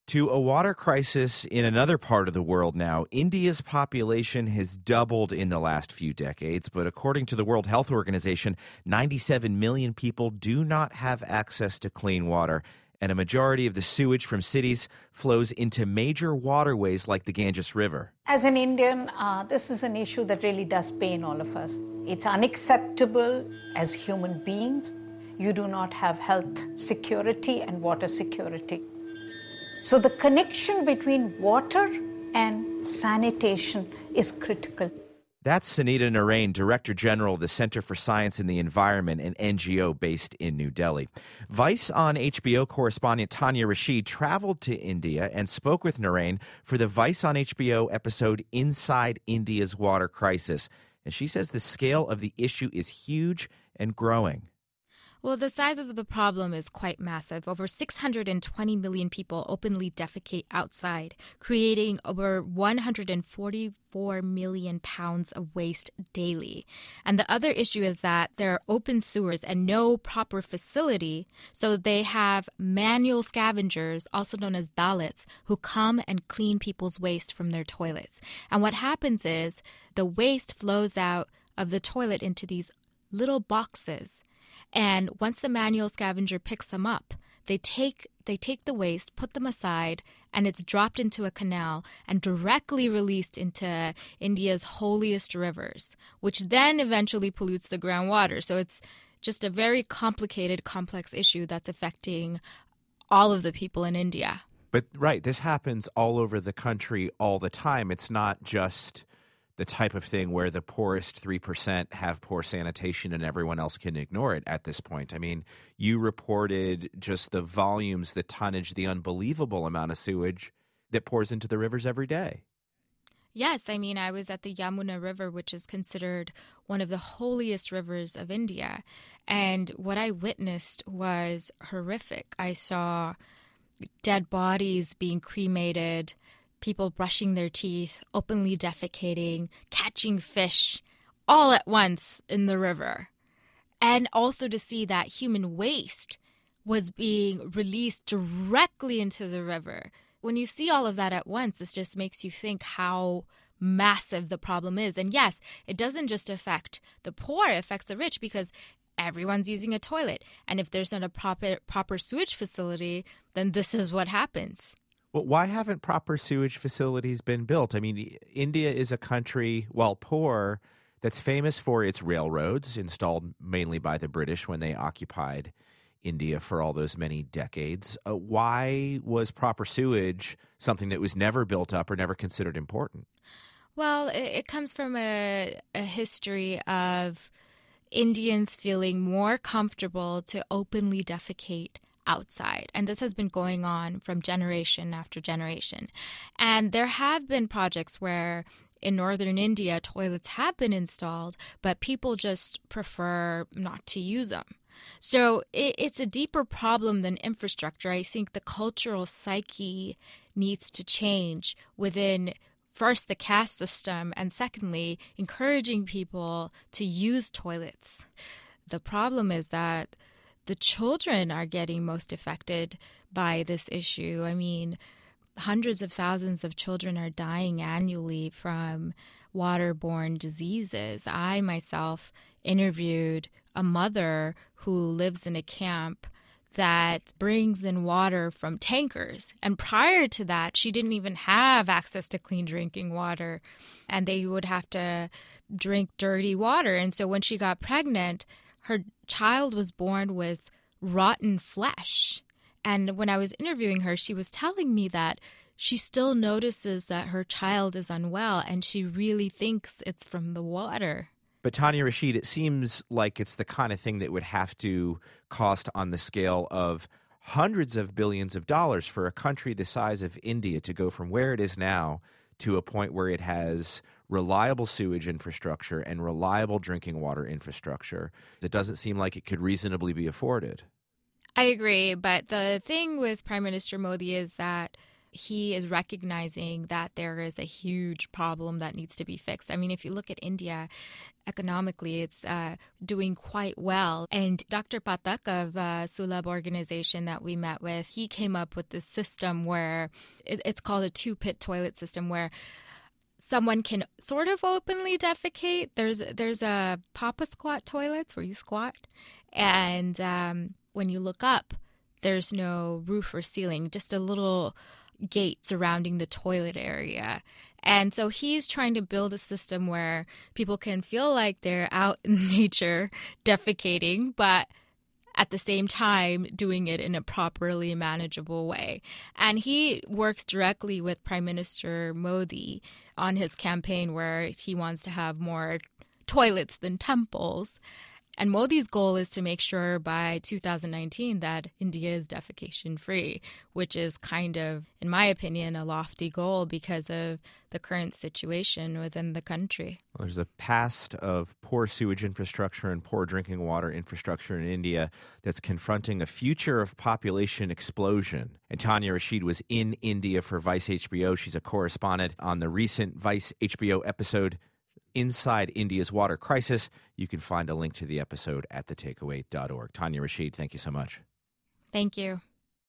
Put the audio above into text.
To a water crisis in another part of the world now. India's population has doubled in the last few decades, but according to the World Health Organization, 97 million people do not have access to clean water, and a majority of the sewage from cities flows into major waterways like the Ganges River. As an Indian, this is an issue that really does pain all of us. It's unacceptable as human beings. You do not have health security and water security. So the connection between water and sanitation is critical. That's Sunita Narain, Director General of the Center for Science and the Environment, an NGO based in New Delhi. Vice on HBO correspondent Tanya Rashid traveled to India and spoke with Narain for the Vice on HBO episode Inside India's Water Crisis. And she says the scale of the issue is huge and growing. Well, the size of the problem is quite massive. Over 620 million people openly defecate outside, creating over 144 million pounds of waste daily. And the other issue is that there are open sewers and no proper facility, so they have manual scavengers, also known as Dalits, who come and clean people's waste from their toilets. And what happens is the waste flows out of the toilet into these little boxes. And once the manual scavenger picks them up, they take the waste, put them aside, and it's dropped into a canal and directly released into India's holiest rivers, which then eventually pollutes the groundwater. So it's just a very complicated, complex issue that's affecting all of the people in India. But right, this happens all over the country all the time. It's not just the type of thing where the poorest 3% have poor sanitation and everyone else can ignore it at this point. I mean, you reported just the volumes, the tonnage, the unbelievable amount of sewage that pours into the rivers every day. Yes, I mean, I was at the Yamuna River, which is considered one of the holiest rivers of India. And what I witnessed was horrific. I saw dead bodies being cremated, people brushing their teeth, openly defecating, catching fish all at once in the river. And also to see that human waste was being released directly into the river. When you see all of that at once, this just makes you think how massive the problem is. And yes, it doesn't just affect the poor, it affects the rich because everyone's using a toilet. And if there's not a proper sewage facility, then this is what happens. Well, why haven't proper sewage facilities been built? I mean, India is a country, while poor, that's famous for its railroads, installed mainly by the British when they occupied India for all those many decades. Why was proper sewage something that was never built up or never considered important? Well, it comes from a history of Indians feeling more comfortable to openly defecate outside. And this has been going on from generation after generation. And there have been projects where in northern India, toilets have been installed, but people just prefer not to use them. So it's a deeper problem than infrastructure. I think the cultural psyche needs to change within, first, the caste system, and secondly, encouraging people to use toilets. The problem is that the children are getting most affected by this issue. I mean, hundreds of thousands of children are dying annually from waterborne diseases. I myself interviewed a mother who lives in a camp that brings in water from tankers. And prior to that, she didn't even have access to clean drinking water, and they would have to drink dirty water. And so when she got pregnant, her child was born with rotten flesh. And when I was interviewing her, she was telling me that she still notices that her child is unwell, and she really thinks it's from the water. But Tanya Rashid, it seems like it's the kind of thing that would have to cost on the scale of hundreds of billions of dollars for a country the size of India to go from where it is now to a point where it has reliable sewage infrastructure and reliable drinking water infrastructure. It doesn't seem like it could reasonably be afforded. I agree, but the thing with Prime Minister Modi is that he is recognizing that there is a huge problem that needs to be fixed. I mean, if you look at India, economically, it's doing quite well. And Dr. Pathak of Sulabh organization that we met with, he came up with this system where it's called a two-pit toilet system, where someone can sort of openly defecate. There's a Papa Squat toilets where you squat, and when you look up, there's no roof or ceiling, just a little gate surrounding the toilet area. And so he's trying to build a system where people can feel like they're out in nature defecating, but at the same time doing it in a properly manageable way. And he works directly with Prime Minister Modi on his campaign where he wants to have more toilets than temples. And Modi's goal is to make sure by 2019 that India is defecation-free, which is kind of, in my opinion, a lofty goal because of the current situation within the country. Well, there's a past of poor sewage infrastructure and poor drinking water infrastructure in India that's confronting a future of population explosion. And Tania Rashid was in India for Vice HBO. She's a correspondent on the recent Vice HBO episode, Inside India's Water Crisis. You can find a link to the episode at thetakeaway.org. Tania Rashid, thank you so much. Thank you.